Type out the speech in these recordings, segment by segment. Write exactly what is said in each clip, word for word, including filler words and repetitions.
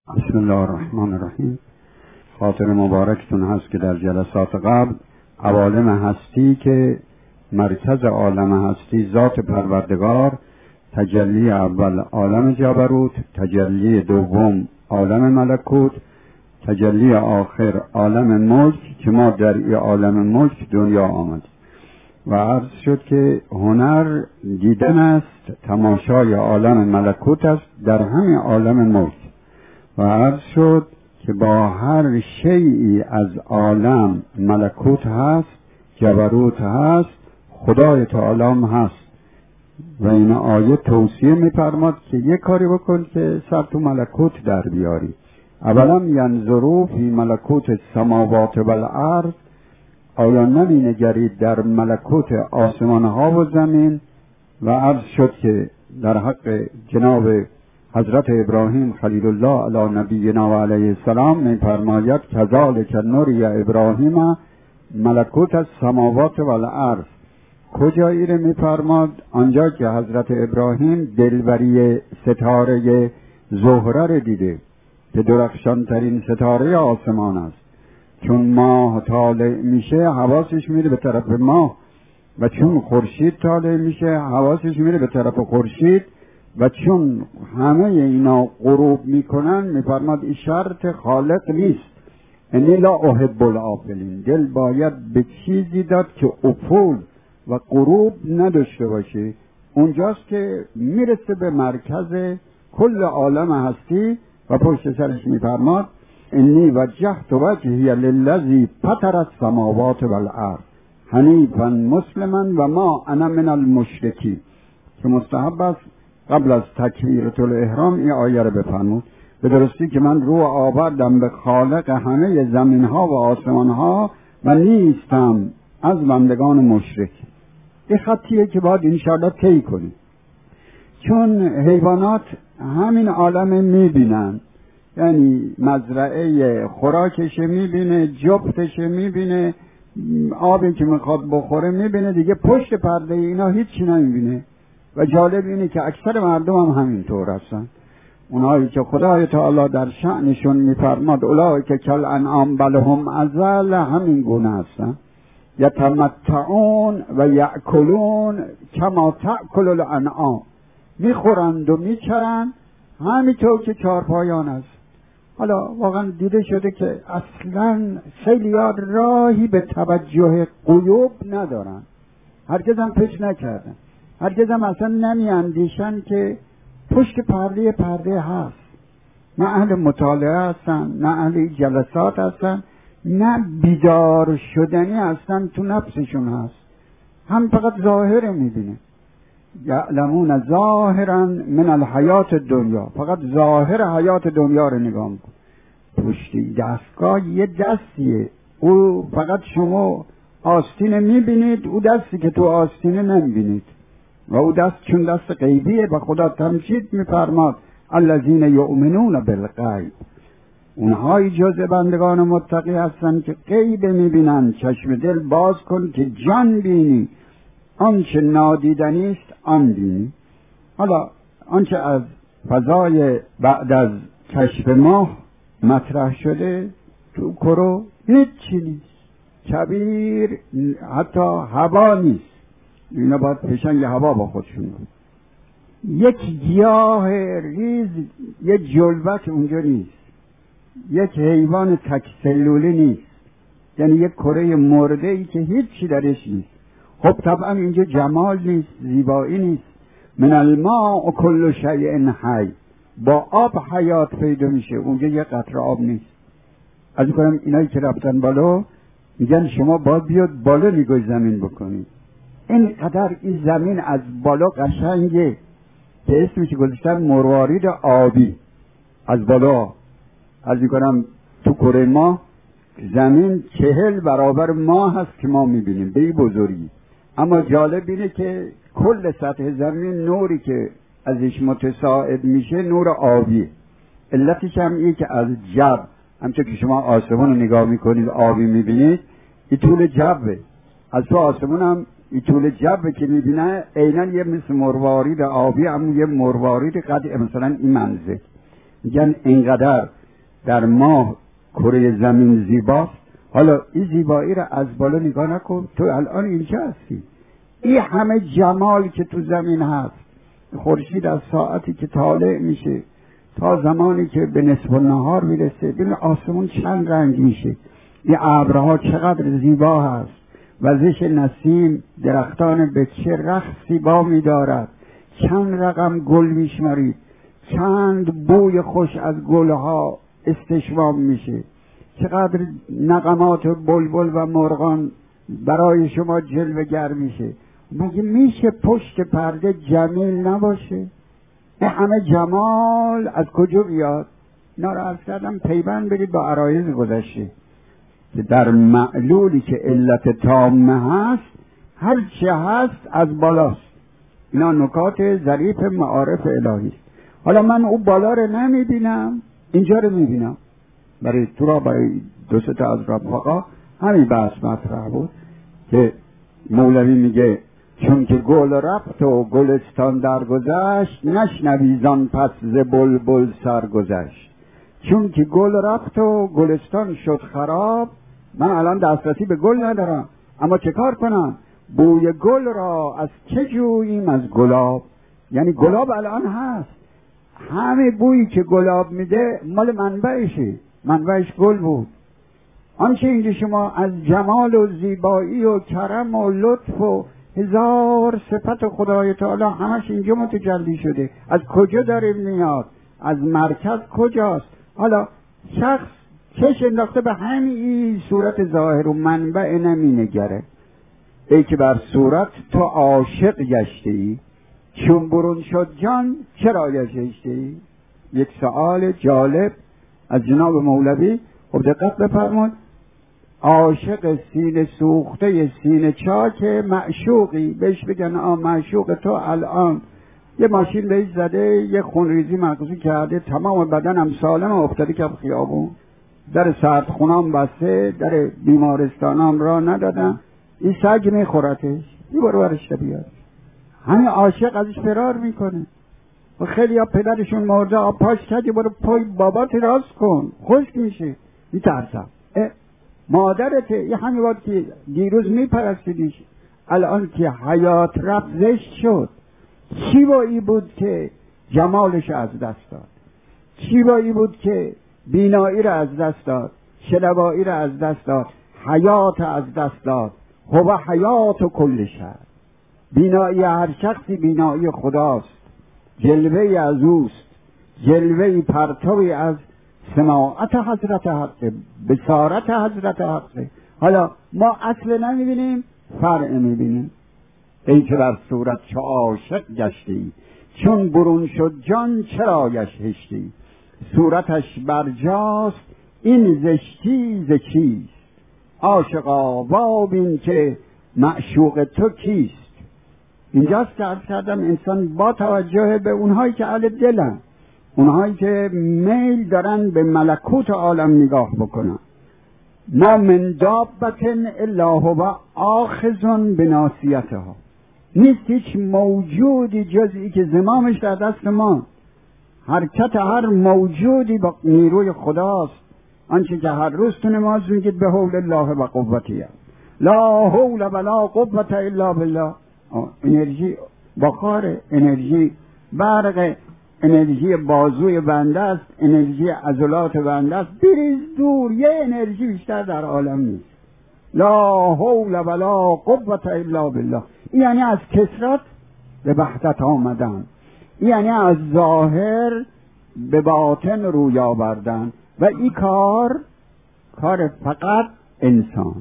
بسم الله الرحمن الرحیم. خاطر مبارکتون هست که در جلسات قبل عوالم هستی که مرکز عالم هستی ذات پروردگار، تجلی اول عالم جبروت، تجلی دوم عالم ملکوت، تجلی آخر عالم ملک که ما در این عالم ملک دنیا آمد و عرض شد که هنر دیدن است، تماشای عالم ملکوت است در همین عالم ملک و عرض شد که با هر شیئی از عالم ملکوت هست، جبروت هست، خدای تعالی هست و این آیه توصیه می‌فرماد که یک کاری بکن که سر تو ملکوت در بیاری. اولا ینظروا فی ملکوت السماوات و الارض، آیا نمی نگرید در ملکوت آسمان ها و زمین؟ و عرض شد که در حق جناب حضرت ابراهیم خلیل الله علی نبینا و علیه السلام می فرماید کذالک نری ابراهیم ملکوت السماوات و الارض. کجایی رو می فرماد؟ آنجا که حضرت ابراهیم دلبری ستاره زهره رو دیده که درخشان ترین ستاره آسمان است. چون ماه طالع میشه حواسش میره به طرف ماه و چون خورشید طالع میشه حواسش میره به طرف خورشید و چون همه اینا غروب میکنن میفرماد این شرط خالق نیست، انی لا احب الافلین. دل باید به چیزی داد که افول و غروب نداشته باشه. اونجاست که میرسه به مرکز کل عالم هستی و پشت سرش میفرماد انی وجهت وجهی للذی فطر السماوات والارض حنیفا مسلما و ما انا من المشرکین، که مستحب است قبل از تکبیرة الاحرام این آیه رو بفرمود. به درستی که من رو آوردم به خالق همه زمین ها و آسمان ها و نیستم از بندگان مشرک. این خطیه که باید انشاءالله طی کنیم، چون حیوانات همین عالم میبینن، یعنی مزرعه خوراکش میبینه، جفتش میبینه، آبی که میخواد بخوره میبینه، دیگه پشت پرده اینا هیچی نمیبینه. و جالب اینه که اکثر مردم هم همینطور هستن. اونایی که خدای تعالی در شأنشون میفرماد اولئک کالانعام بل هم اضل، همین گونه هستن. یتمتعون و یأکلون کما تأکل الانعام، میخورند و میچرند همینطور که چارپایان است. حالا واقعا دیده شده که اصلا خیلی‌ها راهی به توجه غیوب ندارن، هرگز هم فکر نکردن، هرگز هم اصلا نمی اندیشن که پشت پرده پرده هست. نه اهل مطالعه هستن، نه اهل جلسات هستن، نه بیدار شدنی هستن، تو نفسشون هست، هم فقط ظاهر میبینه. یعلمون ظاهرا من الحیات دنیا، فقط ظاهر حیات دنیا رو نگاه میکن. پشتی دستگاه یه دستیه، او فقط شما آستینه میبینید، او دستی که تو آستینه نمیبینید و او دست چون دست غیبیه و خدا تمجید میفرماد الذین یؤمنون بالغیب، اونهایی جز بندگان متقی هستن که غیب میبینن. چشم دل باز کن که جان بینی، آنچه نادیدنی است آن بینی. حالا آنچه از فضای بعد از کشف ماه مطرح شده تو کرو هیچی نیست، کبیر حتی هوا نیست، اینا باید پشنگ هوا با خودشون. یک گیاه ریز، یک جلبک اونجا نیست، یک حیوان تک سلوله نیست، یعنی یک کره مرده ای که هیچی درش نیست. خب طبعا اینجا جمال نیست، زیبایی نیست. من الماء کل شیء حی، با آب حیات پیدا میشه، اونجا یک قطره آب نیست. از کنم اینایی که رفتن بالا میگن شما باید بیاد بالا نگاه زمین بکنید. اینقدر این زمین از بالا قشنگه که اسمش گذاشتن مروارید آبی. از بالا از کنم تو کره ما زمین چهل برابر ما هست که ما میبینیم به این بزرگی. اما جالب اینه که کل سطح زمین نوری که ازش متساعد میشه نور آبیه. علتش هم اینه که از جو، همچون که شما آسمون رو نگاه میکنید آبی میبینید، این طول جوه. از تو آسمون هم این طول جوه که میبینه عیناً یه مثل مروارید آبی، اما یه مروارید قد مثلا این منزل. میگن اینقدر در ماه کره زمین زیباست، حالا این زیبایی را از بالا نگاه نکن، تو الان اینجا هستی، این همه جمال که تو زمین هست، خورشید از ساعتی که طالع میشه تا زمانی که به نصف النهار میرسه، ببین آسمون چند رنگ میشه، این ابرها چقدر زیبا هست، وزش نسیم درختان به چه رخ زیبا میدارد، چند رقم گل میشمارید، چند بوی خوش از گلها استشمام میشه، چقدر نغمات بلبل و مرغان برای شما جلوه گر میشه. میگه میشه پشت پرده جمیل نباشه؟ این همه جمال از کجا بیاد؟ اینا رو عرض کردم پیوند برید با عرایض گذشته که در معلولی که علت تامه هست هر چه هست از بالاست. اینا نکات ظریف معارف الهی است. حالا من اون بالا رو نمیبینم، اینجا رو میبینم. برای تو را برای دو سه تا از رفقا همین بحث مطرح بود که مولوی میگه چون که گل رفت و گلستان درگذشت، نشنوی زان پس ز بلبل سرگذشت. چون که گل رفت و گلستان شد خراب، من الان دسترسی به گل ندارم، اما چه کار کنم؟ بوی گل را از چه جوییم؟ از گلاب. یعنی گلاب الان هست، همه بویی که گلاب میده مال منبعشه، منبعش گل بود. آنچه اینجا شما از جمال و زیبایی و کرم و لطف و هزار صفت خدای تعالی همش اینجا متجلی شده، از کجا داره میاد؟ از مرکز کجاست؟ حالا شخص چش انداخته به همین صورت ظاهر و منبع نمینگره. ای که بر صورت تو عاشق گشته ای، چون برون شد جان چرا گشته ای؟ یک سوال جالب از جناب مولوی. خب دقت بفرمایید، عاشق سینه سوخته سینه چاک معشوقی، بهش بگن آ معشوق تو الان یه ماشین بهش زده، یه خونریزی مغزی کرده، تمام بدنم سالم افتاده که خیابون، در سردخونام بسته، در بیمارستانام را ندادن، این سگ میخورتش، این برو برشته بیاد. همین عاشق ازش فرار میکنه. و خیلی ها پدرشون مرده، آ پاش کجی برو پای بابات راست کن، خشک میشه، میترسم. مادرته، یه همین وقت که دیروز میپرستیدیش، الان که حیات رفت زشت شد. چی با ای بود که جمالش از دست داد؟ چی با ای بود که بینایی را از دست داد، شنوایی را از دست داد، حیات از دست داد؟ هو حیات و کل شهر. بینایی هر شخصی بینایی خداست، جلوه از اوست، جلوه پرتوی از سماعت حضرت حق، بصارت حضرت حق. حالا ما اصل نمیبینیم، فرع میبینیم. ای که بر صورت چو عاشق گشتی، چون برون شد جان چرا گشتی؟ صورتش برجاست این زشتی ز چیست؟ عاشقا وابین که معشوق تو کیست؟ اینجاست که عرض کردم انسان با توجه به اونهایی که اهل دلن، اونهایی که میل دارن به ملکوت عالم نگاه بکنن، ما من دابة الا هو آخذ بناصیتها، نیست هیچ موجودی جزئی که زمامش در دست ما. حرکت هر موجودی با نیروی خداست. آنچه که هر روز تو نماز میگید به حول الله و قوته، لا حول ولا قوة الا بالله. انرژی بخار، انرژی برق، انرژی بازوی بنده است، انرژی عضلات بنده است. بریز دور، یه انرژی بیشتر در عالم نیست. لا حول ولا قوة الا بالله. یعنی از کثرت به وحدت آمدن، یعنی از ظاهر به باطن روی آوردن. و این کار کار فقط انسان،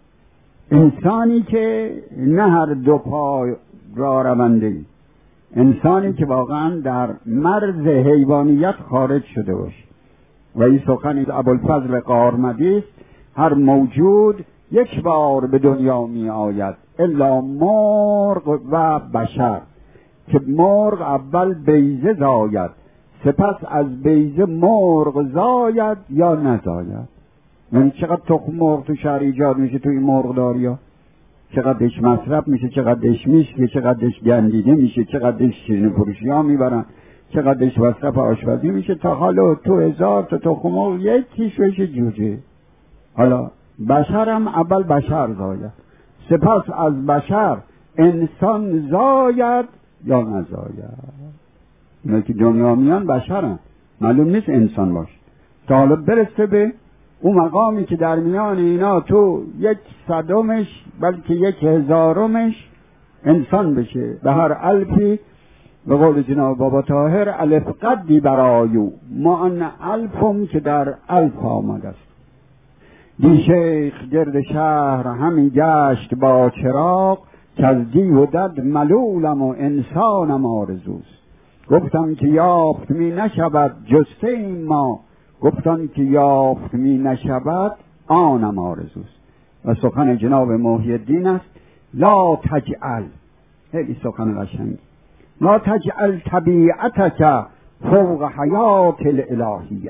انسانی که نه هر دو پای را رونده، انسانی که واقعا در مرز حیوانیت خارج شده باشه. و این سخن ابوالفضل قارمدی است: هر موجود یک بار به دنیا می آید الا مرغ و بشر، که مرغ اول بیضه زاید، سپس از بیضه مرغ زاید یا نزاید. یعنی چقدر تخم مرغ تو شهر ایجاد میشه، تو این مرغ داریا چقدرش مصرف میشه، چقدرش میشه، چقدرش گندیده میشه، چقدرش شیرین فروشی ها میبرن، چقدرش مصرف آشپزی میشه، تا حالا تو هزار تا تخم مرغ یکیش بشه جوجه. حالا بشر هم اول بشر زاید، سپس از بشر انسان زاید یا نزاید. اینا که دنیا میان بشرن، معلوم نیست انسان باشه. تا حالا برسه به اون مقامی که در میان اینا تو یک صدمش بلکه یک هزارمش انسان بشه. به هر الفی به قول جناب بابا طاهر الف قدی برایو، ما ان الفم که در الف آمد است. دی شیخ گرد شهر همی گشت با چراغ، که از دی و دد ملولم و انسانم آرزوست. گفتم که یافت می نشود جسته این ما، گفتم که یافت می نشود آنم آرزوست. و سخن جناب محی الدین است لا تجعل، خیلی سخن قشنگی، لا تجعل طبیعتک فوق حیات الالهیه.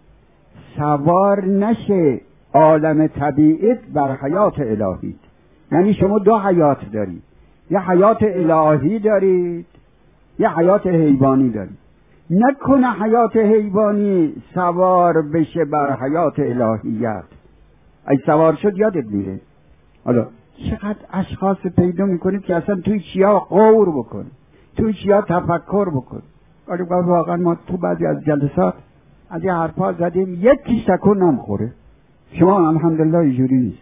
سوار نشه عالم طبیعت بر حیات الهی. یعنی شما دو حیات دارید، یه حیات الهی دارید، یه حیات حیوانی دارید. نکنه حیات حیوانی سوار بشه بر حیات الهیت. ای سوار شد یادت میره. حالا چقدر اشخاص پیدا میکنید که اصلا توی چیا غور بکن، توی چیا تفکر بکن. ولی واقعا ما تو بعضی از جلسات از یه حرفا زدیم یکی سکون نمخوره. شما الحمدلله اینجوری نیست،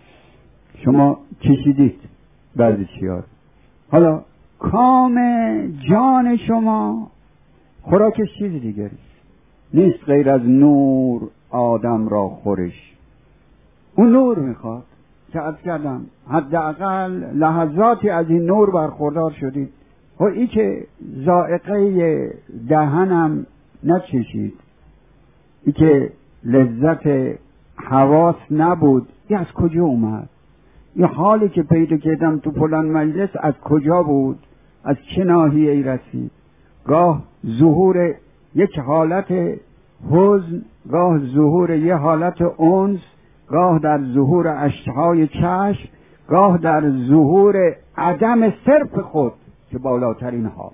شما کشیدید بعضی چیا. حالا کام جان شما خوراکش چیز دیگری نیست غیر از نور آدم را خورش. اون نور میخواد که از کردم حداقل لحظاتی از این نور برخوردار شدید. و ای که ذائقه دهنم نچشید، ای که لذت حواس نبود، این از کجا اومد؟ این حالی که پیدا کردم تو فلان مجلس از کجا بود؟ از چه ناحیه ای رسید؟ گاه ظهور یک حالت حزن، گاه ظهور یک حالت انس، گاه در ظهور اشتهای چشم، گاه در ظهور عدم صرف خود که بالاترین حال.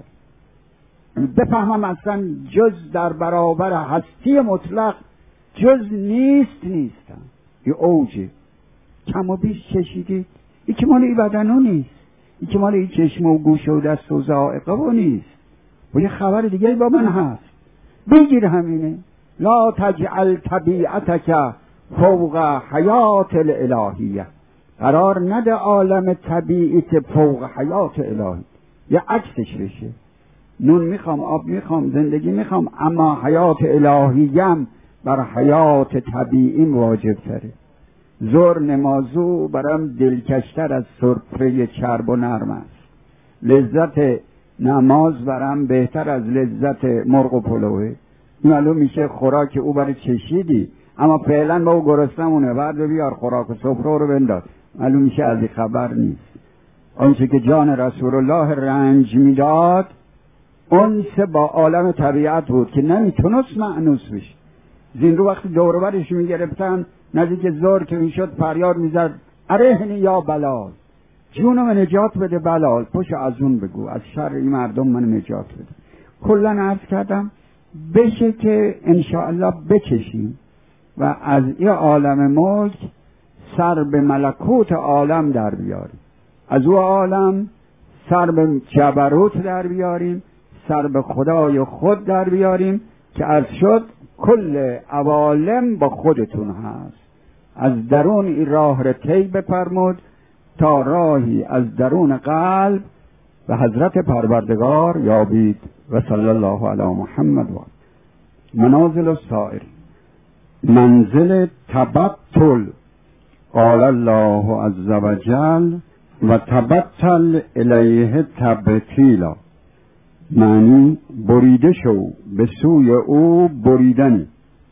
بفهمم اصلا جز در برابر هستی مطلق جز نیست نیستم. یه اوجه کم و بیش چشیدید، ای که مال ای بدنو نیست، ای که مال ای چشم و گوش و دست و ذائقه و نیست. و یه خبر دیگه با من هست، بگیر همینه لا تجعل طبیعتک فوق حیات الالهیه. قرار نده عالم طبیعت فوق حیات الهی، یه عکسش بشه. نون میخوام، آب میخوام، زندگی میخوام، اما حیات الهیم بر حیات طبیعیم واجب تره. زور نمازو برام دلکشتر از سرپره چرب و نرم است. لذت نماز برام بهتر از لذت مرغ و پلوه. معلوم میشه خوراک او برای چشیدی، اما فعلا با او گرسنمونه، بعد بیار خوراک و سفره رو بنداز. معلوم میشه از این خبر نیست. آنچه که جان رسول الله رنج میداد اونس با عالم طبیعت بود که نمیتونست مأنوس بشه. زین رو وقتی دور و برش میگرفتن نزدیک زور که میشد فریاد میزد ارهنی یا بلال، جونم نجات بده بلال، پشت از اون بگو از شر این مردم من نجات بده. کلن عرض کردم بشه که انشاءالله بچشیم و از این عالم ملک سر به ملکوت عالم در بیاریم، از او عالم سر به جبروت در بیاریم، سر به خدای خود در بیاریم که عرض شد کل عوالم با خودتون هست. از درون این راه را طی بفرمود تا راهی از درون قلب به حضرت پروردگار یابید. و صلی الله علی محمد و منازل السائر. منزل تبتل قال الله عز وجل و تبتل الیه تبتیلا، معنی بریده شو به سوی او بریدنی.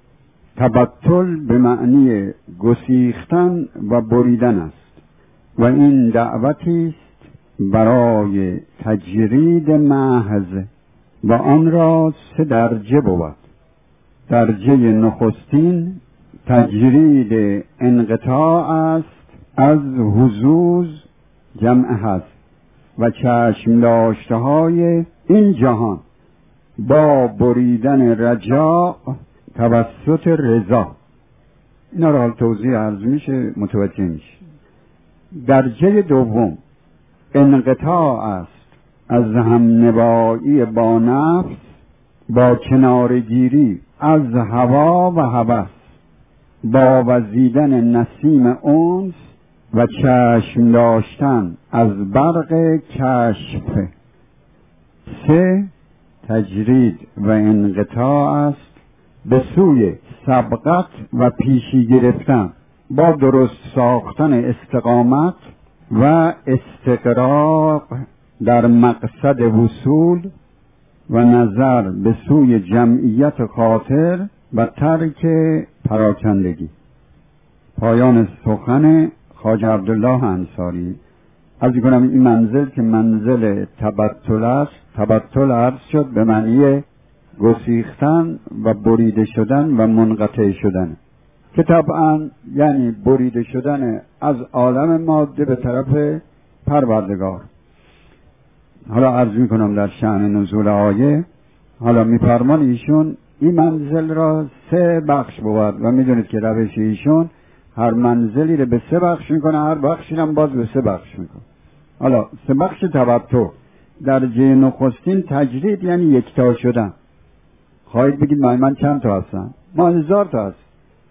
تبتل به معنی گسیختن و بریدن است و این دعوتی است برای تجرید محض و آن را سه درجه بود. درجه نخستین تجرید انقطاع است از حظوظ جمع هست و چشم داشته های این جهان، با بریدن رجا توسط رضا. اینا را حال توضیح عرض میشه متوجه میشه. درجه دوم انقطاع است از همنوایی با نفس با کنارگیری از هوا و هوس، با وزیدن نسیم انس و چشم داشتن از برق کشف. سه تجرید و انقطاع است به سوی سبقت و پیشی گرفتن با درست ساختن استقامت و استقراق در مقصد وصول و نظر به سوی جمعیت خاطر و ترک پراکندگی. پایان سخن خواجه عبدالله انصاری. عرض کنم این منزل که منزل تبتل است، تبتل عرض شد به معنی گسیختن و بریده شدن و منقطع شدن، که طبعا یعنی بریده شدن از عالم ماده به طرف پروردگار. حالا عرض می کنم در شأن نزول آیه. حالا می فرمان ایشون این منزل را سه بخش بود و می دونید که روش ایشون هر منزلی رو به سه بخش می کنه، هر بخشی هم باز به سه بخش می کنه. حالا سه بخش تبتل. درجه نخستین تجرید یعنی یکتا شدن. خواهید بگید من, من چند تا هستم؟ ما هزار تا هست.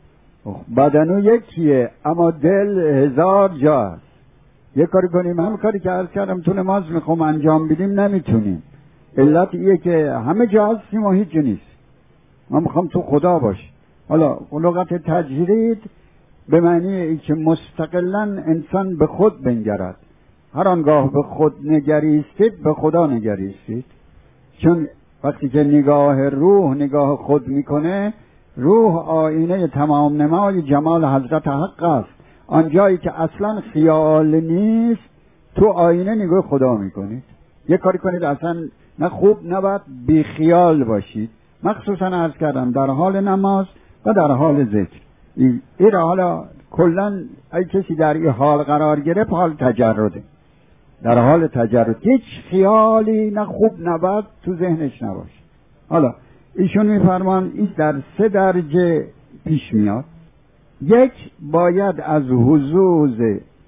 بدنو یکیه اما دل هزار جا هست. یه کاری کنیم هم کاری که عرض کردم تو نماز میخوام انجام بدیم نمیتونیم. علت ایه که همه جا هستیم و هیچ نیست. من میخوام تو خدا باش. حالا لغت تجرید به معنی ای که مستقلا انسان به خود بنگرد. هر آنگاه به خود نگریستید به خدا نگریستید. چون وقتی که نگاه روح نگاه خود میکنه، روح آینه تمام نمای جمال حضرت حق است. آنجایی که اصلا خیال نیست تو آینه نگاه خدا میکنید. یه کاری کنید اصلا نه خوب نه بد، بی خیال باشید. مخصوصا عرض کردم در حال نماز و در حال ذکر. این را حالا کلن ای کسی در این حال قرار گرفت حال تجرده. در حال تجرد هیچ خیالی نه خوب نه بد تو ذهنش نباشه. حالا ایشون میفرمان این در سه درجه پیش میاد. یک، باید از حظوظ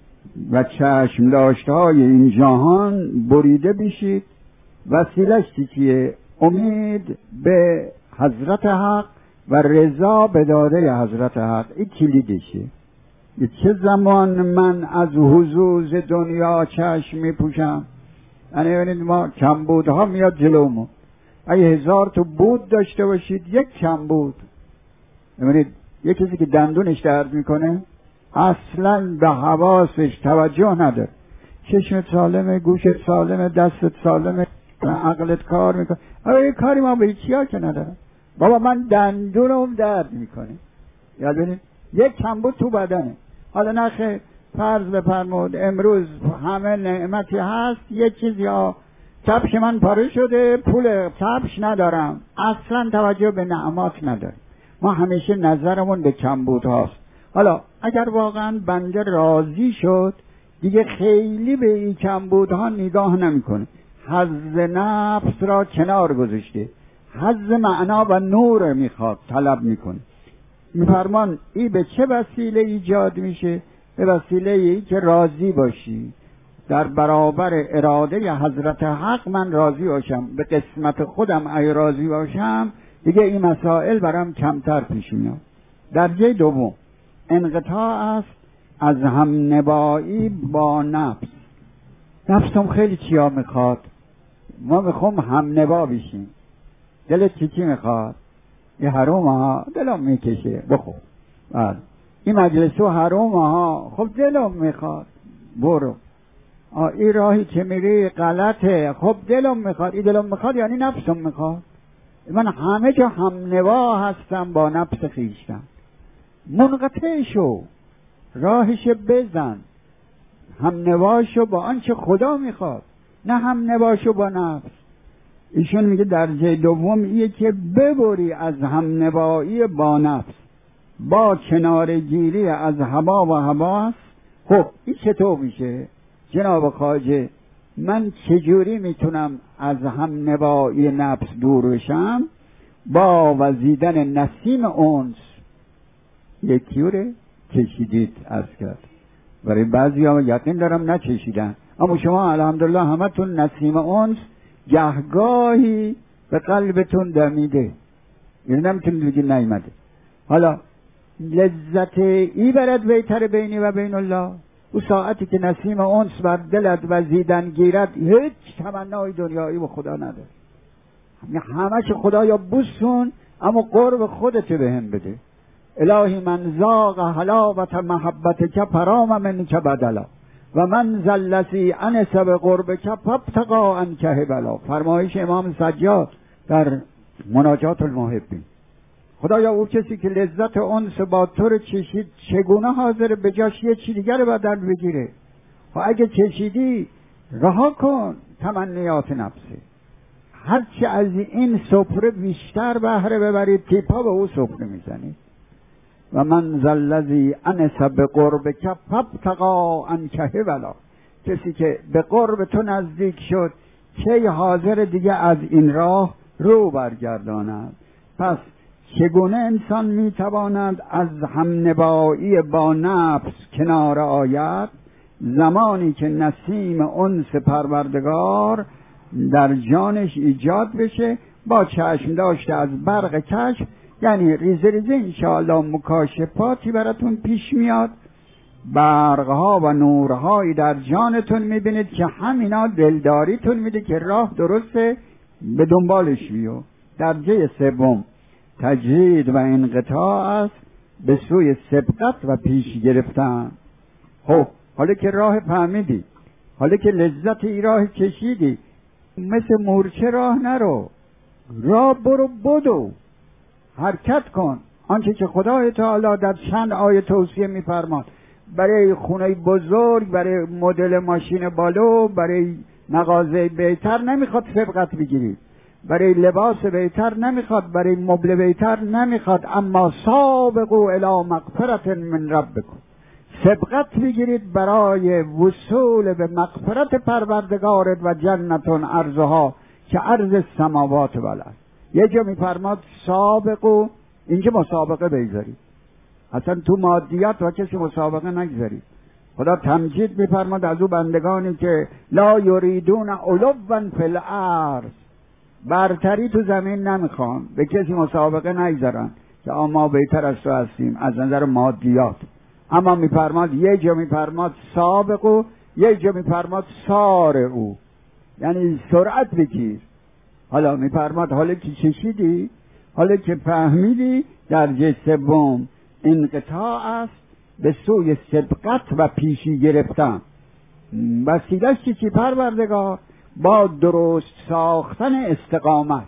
و چشم داشته های این جهان بریده بشید. وسیلش چیه؟ امید به حضرت حق و رضا به داده حضرت حق. این کلیدشه. چه زمان من از حظوظ دنیا چشم میپوشم؟ یعنی ببینید ما کمبودها میاد جلومون. اگه هزار تا بود داشته باشید یک کمبود، ببینید یک کسی که دندونش درد میکنه اصلا به حواسش توجه نداره. چشمت سالمه، گوشت سالمه، دستت سالمه، عقلت کار میکنه. آره کاری ما به هیچی ها که نداره. بابا من دندونم درد میکنه. یاد ببینید یک کمبود تو بدنه. حالا نخه فرض بفرمود امروز همه نعمتی هست، یک چیزی ها کفش من پاره شده، پول کفش ندارم، اصلا توجه به نعمات نداره. ما همیشه نظرمون به کمبود هاست. حالا اگر واقعا بنده راضی شد دیگه خیلی به این کمبود ها نگاه نمیکنه. حظ نفس را کنار گذاشته، حظ معنا و نور میخواد طلب میکنه. میفرمان ای به چه وسیله ایجاد میشه؟ به وسیله ای که راضی باشی در برابر اراده حضرت حق. من راضی باشم به قسمت خودم، ای راضی باشم دیگه این مسائل برام کمتر پیش میاد. درجه دوم انقطاع است از همنبایی با نفس. نفسم خیلی چیا میخواد، ما میخوام همنبا بشیم. دلت چی چی میخواد؟ یه حروم ها دلم میکشه بخور. بله این مجلس و حروم ها خب دلم میخواد برو. این راهی که میری غلطه خب دلم میخواد. این دلم میخواد یعنی نفسم میخواد. من همه جا همنوا هستم با نفس خیشتن. منقطع شو، راهش بزن، همنوا شو با آنچه خدا میخواد، نه همنوا شو با نفس. ایشون میگه درجه دوم ایه که ببری از همنوایی با نفس با کنارگیری از هوا و هواس. خب این چطور میشه؟ جناب خواجه من چجوری میتونم از هم نوایی نفس دور بشم؟ با وزیدن نسیم انس. یکیوره چشیدید از کرد، برای بعضی ها یقین دارم نچشیدن، اما شما الحمدلله همه تون نسیم انس گهگاهی به قلبتون دمیده، یعنی نمیتونید بگید نیامده. حالا لذت ای برد بیتر بینی و بین الله، او ساعتی که نسیم انس بر دلت وزیدن گیرد هیچ تمنای دنیایی به خدا نداره، همش خدایا بوسون اما قرب خودت بهم بده. الهی من ذاق حلاوت محبتک فرام منک بدلا و من ذلتی انس بقربک فابتغا عنک هبلا. فرمایش امام سجاد در مناجات المحبین. خدایا او کسی که لذت انس با تو رو چشید چگونه حاضر به جاش یه چی دیگر بدل بگیره؟ و اگه چشیدی رها کن تمنیات نفسه، هرچی از این سفره بیشتر بهره ببرید تیپا به او سفره میزنید. و من ذلذی انس بقربک فابتغا عنک هبلا. کسی که به قرب تو نزدیک شد چه حاضر دیگه از این راه رو برگرداند؟ پس چگونه انسان میتواند از همنبایی با نفس کنار آید؟ زمانی که نسیم انس پروردگار در جانش ایجاد بشه، با چشم داشته از برق کشف، یعنی ریزه ریزه انشاءالله مکاشفاتی براتون پیش میاد، برقها و نورهایی در جانتون میبینید که همینا دلداریتون میده که راه درسته، به دنبالش بیو. درجه سوم تجرید و انقطاع است به سوی سبقت و پیش گرفتن. خب حالا که راه فهمیدی، حالا که لذت ای راه کشیدی، مثل مورچه راه نرو، راه برو بدو، حرکت کن. آنچه که خدای تعالی در چند آیه توصیه می‌فرماد برای خونه بزرگ، برای مدل ماشین بالو، برای مغازه بهتر نمیخواد سبقت بگیرید، برای لباس بهتر نمیخواد، برای مبل بهتر نمیخواد، اما سابقوا الی مغفرة من ربکم، سبقت بگیرید برای وصول به مغفرت پروردگارت و جنتون عرضها که عرض السماوات و الارض. یه جا میفرماد سابقوا، اینجا مسابقه بگذارید، اصلا تو مادیات و کسی مسابقه نگذارید. خدا تمجید میفرماد از او بندگانی که لا یریدون علوا فی الارض، برتری تو زمین نمیخوان، به کسی مسابقه نگذارن که ما بهتر از تو هستیم از نظر مادیات. اما میفرماد یه جا میفرماد سابقو، یه جا میفرماد سار او، یعنی سرعت بگیر. حالا میفرماد حالا که چشیدی، حالا که فهمیدی، درجه سوم انقطاع است به سوی سبقت و پیشی گرفتن. وسیله‌اش چی چی پروردگار؟ با درست ساختن استقامت.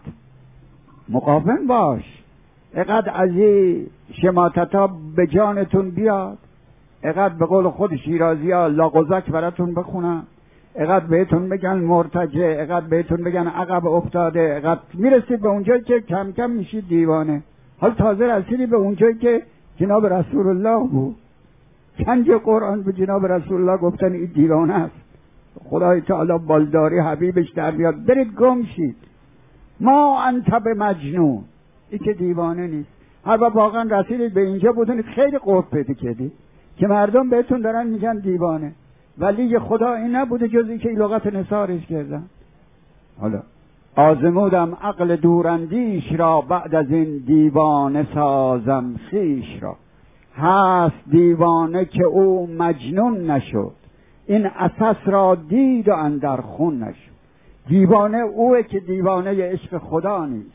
مقاوم باش، اقدر از این شماتتا به جانتون بیاد، اقدر به قول خود شیرازی ها لاغزک براتون بخونن، اقدر بهتون بگن مرتجع، اقدر بهتون بگن عقب افتاده، اقدر میرسید به اونجایی که کم کم میشید دیوانه. حال تازه رسیدی به اونجایی که جناب رسول الله بود، چند جا قرآن به جناب رسول الله گفتن این دیوانه است، خدای تعالی بالداری حبیبش در بیاد، برید گم شید، ما انت به مجنون، این که دیوانه نیست. هر با واقعا رسیدید به اینجا بودونید خیلی قرب پیدا کردید که مردم بهتون دارن میگن دیوانه، ولی خدا این نبوده جز که این لغت نثارش کردن. حالا آزمودم عقل دوراندیش را، بعد از این دیوانه سازم خویش را. هست دیوانه که او مجنون نشد، این اساس را دید و اندر خون نشد. دیوانه اوه که دیوانه عشق خدا نیست،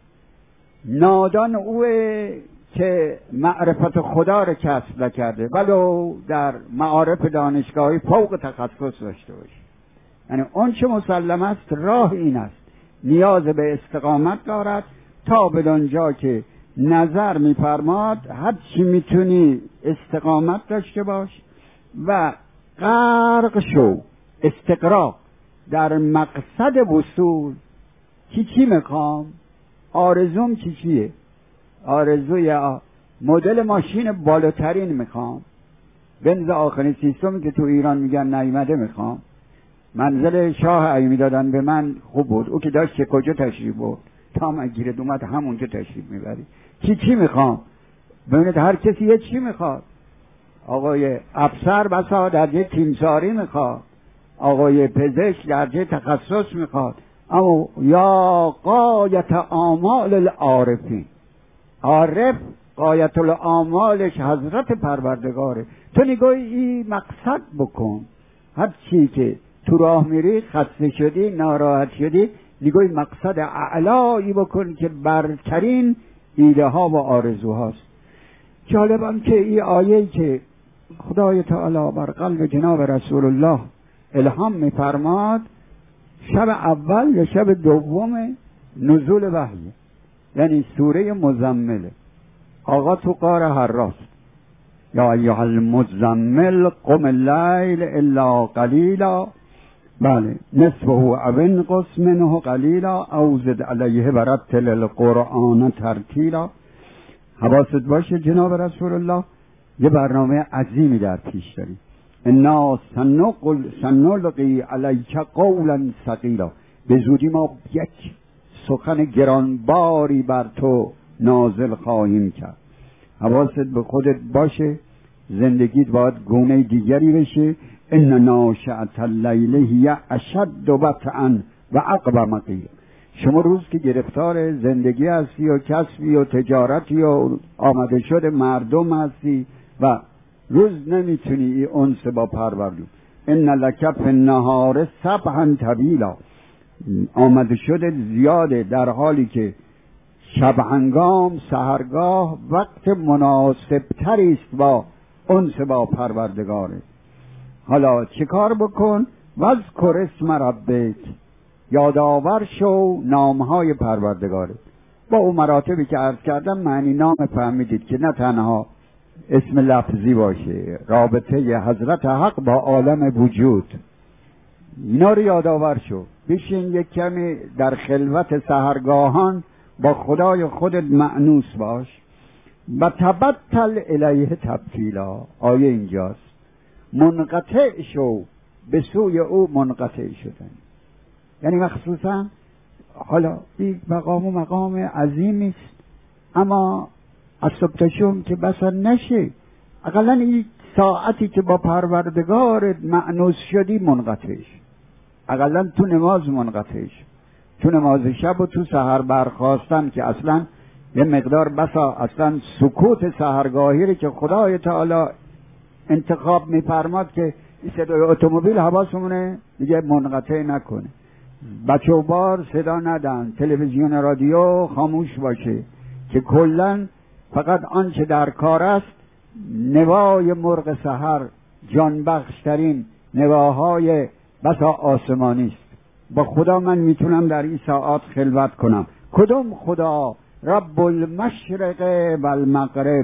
نادان اوه که معرفت خدا را کسب نکرده ولو در معارف دانشگاهی فوق تخصص داشته باشه. یعنی اون چه مسلم است راه این است، نیاز به استقامت دارد تا بدان جا که نظر می‌فرماد هر چی میتونی استقامت داشته باش و غرق شو، استقراق در مقصد وصول. چی چی میخوام؟ آرزوم چی چیه؟ آرزوی مدل ماشین بالاترین میخوام، بنز آخرین سیستمی که تو ایران میگن نیامده میخوام، منزل شاه ایوبی دادن به من خوب بود. او که داشت چه کجا تشریف بود تا من گیرد اومد همونجا تشریف میبری. چی چی میخوام؟ ببینید هر کسی یه چی میخواد. آقای افسر بسا درجه تیمساری میخواد، آقای پزشک درجه تخصص میخواد، اما یا قایت آمال العارفین، عارف قایت الآمالش حضرت پروردگاره. تو نگاهی این مقصد بکن، هر چی که تو راه میری خسته شدی ناراحت شدی نگاهی مقصد اعلایی بکن که برترین ایده ها و آرزوهاست. جالبم که این آیه‌ای که خدای تعالی بر قلب جناب رسول الله الهام میفرماد شب اول یا شب دوم نزول وحی، یعنی سوره مزمله. آقا تو غار حراست، یا ایها المزمل قم اللیل الا قلیلا، بله نصفه او انقص منه قلیلا او زد علیه ورتل القرآن ترتیلا. حواست باشه جناب رسول الله یه برنامه عظیمی در پیش داریم. انا سنلقی علیک قولا ثقیلا، به زودی ما یک سخن گرانباری بر تو نازل خواهیم کرد. حواست به خودت باشه، زندگیت باید گونه دیگری بشه. ان ناشئة اللیل هی اشد وطئا و اقوم قیلا. شما روز که گرفتار زندگی هستی و کسبی و تجارتی و آمده شد مردم هستی و روز نمیتونی ای انس با پروردگار. ان لک فی النهار سبحا طویلا، آمده شده زیاده در حالی که شب هنگام سحرگاه وقت مناسب تری است با انس با پروردگاره. حالا چه کار بکن؟ واذکر اسم ربک، یادآور شو نامهای پروردگاره. با اون مراتبی که عرض کردم معنی نام فهمیدید که نه تنها اسم لفظی باشه، رابطه حضرت حق با عالم وجود، اینا رو یادآور شو. بشین یک کمی در خلوت سحرگاهان با خدای خودت مأنوس باش. و تبتل الیه تبتیلا، آیه اینجاست، منقطع شو به سوی او منقطع شدن. یعنی مخصوصا حالا این مقام و مقام عظیمی است، اما از صبح تا شام که بسا نشه، اقلا این ساعتی که با پروردگارت مأنوس شدی منقطع شد، اقلا تو نماز منقطع شد، تو نماز شب و تو سحر برخواستن که اصلا یه مقدار بسا اصلا سکوت سحرگاهی رو که خدای تعالی انتخاب میفرماد که این صدای اتومبیل حواسمونه دیگه منقطع نکنه، بچه و بار صدا ندن، تلویزیون رادیو خاموش باشه، که کلن فقط آنچه در کار است نوای مرغ سحر جانبخشترین نواهای بسا آسمانی است. با خدا من میتونم در این ساعات خلوت کنم. کدوم خدا؟ رب المشرق و المغرب،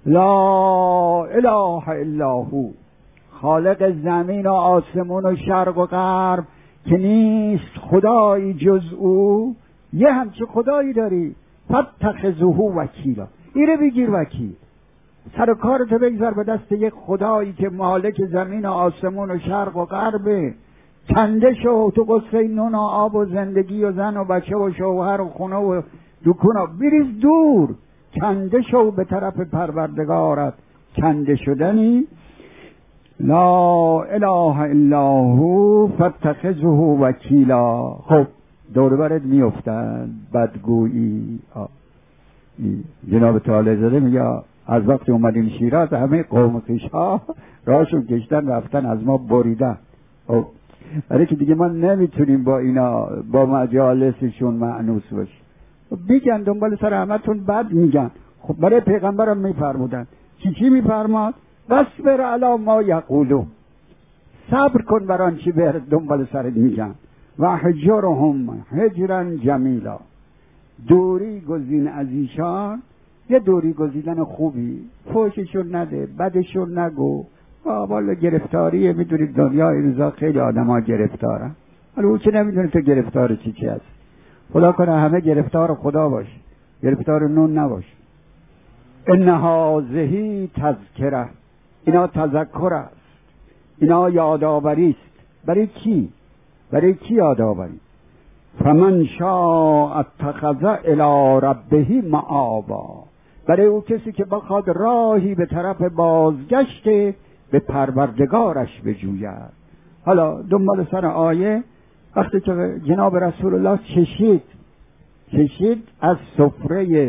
لا اله الا هو، خالق زمین و آسمون و شرق و غرب که نیست خدایی جز او. یه همچه خدایی داری، فاتخذوه وکیلا، ایره بگیر وکیل، سر کارتو بگذار به دست یک خدایی که مالک زمین و آسمون و شرق و غربه. کنده شو تو قصه نون و آب و زندگی و زن و بچه و شوهر و خونه و دکون و بریز دور، کنده شو به طرف پروردگارت. کنده شدنی لا اله الا هو فاتخذه وکیلا. خب دور برت میافتن بدگویی. جناب طالع زاده میگه از وقتی اومدیم شیراز همه قوم خویش ها راهشون کشتن رفتن از ما بریدن. خب برای که دیگه ما نمیتونیم با اینا با مجالسشون مأنوس باشیم. میگن دنبال سر همتون بد میگن. خب برای پیغمبرم میفرمودن چی چی میفرماد؟ واصبر علی ما یقولون، صبر کن بر آنچه به دنبال سرت میگن. و هجرهم هجرا جمیلا، دوری گزین از ایشان، یه دوری گزیدن خوبی، فوششون نده، بدشون نگو. والا گرفتاریه، میدونید دنیا این روزا خیلی آدم ها گرفتارن. حالا او که نمیدونه تو گرفتار چی چی هست. خدا کنه همه گرفتار خدا باش، گرفتار نون نباش. ان هذه تذکره، اینا تذکر است، اینا یادآوری است. برای کی؟ برای کی یادآوری؟ فمن شاء اتخذ الی ربه مآبا، برای او کسی که بخواد راهی به طرف بازگشت به پروردگارش بجوید. حالا دنبال سر آیه وقتی که جناب رسول الله چشید چشید از سفره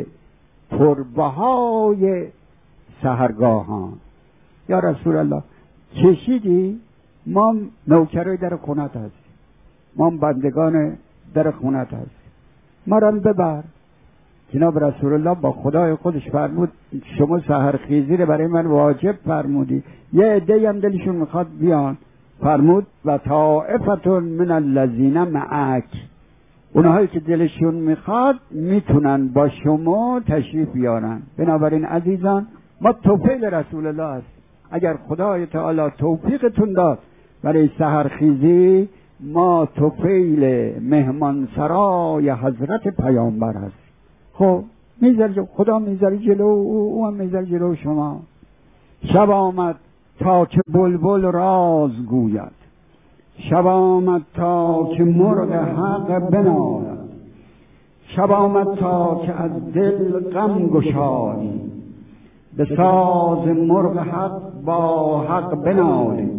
پربهای سحرگاهان، یا رسول الله چشیدی؟ ما نوکرای در خونت هستیم، ما بندگان در خونت هستیم، ما را ببر. جناب رسول الله با خدای خودش فرمود شما سحرخیزی رو برای من واجب فرمودی، یه عده‌ای هم دلشون میخواد بیان، فرمود و طائفتون من الذین معک، اونهایی که دلشون میخواد میتونن با شما تشریف بیارن. بنابراین عزیزان ما توفیل رسول الله هست. اگر خدای تعالی توفیقتون داد برای سحرخیزی، ما توفیل مهمان سرای حضرت پیامبر هست. خب میذاره خدا میذاره جلو او، او هم میذاره جلو شما. شب آمد تا که بلبل راز گوید، شب آمد تا که مرغ حق بنالد، شب آمد تا که از دل غم گشایی، به ساز مرغ حق با حق بنالی،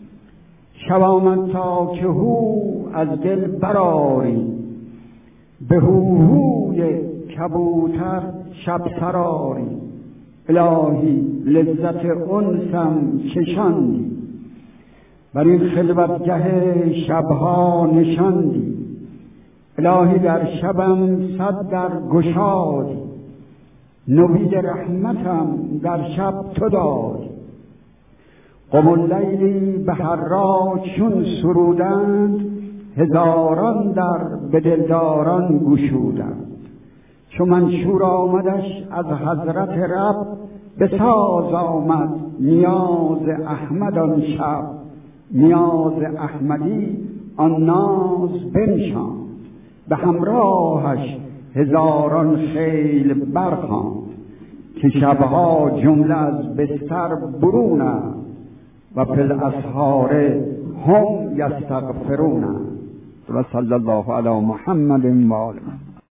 شب آمد تا که هو از دل براری، به هوهوی کبوتر شب سراری، الهی لذت انسم چشاندی، بر این خلوتگه شبها نشاندی، الهی در شبم صد در گشادی، نوید رحمتم در شب تو دادی، قم اللیلی به حراج چون سرودند، هزاران در به دلداران گشودند، چو منشور آمدش از حضرت رب، به ساز آمد نیاز احمد آن شب، نیاز احمدی آن ناز بنشاند، به همراهش هزاران خیل برخواند، که شبها جمله از بستر برون است، و فی الاسحار هم یستغفرون. و صلی الله علی محمد و آله.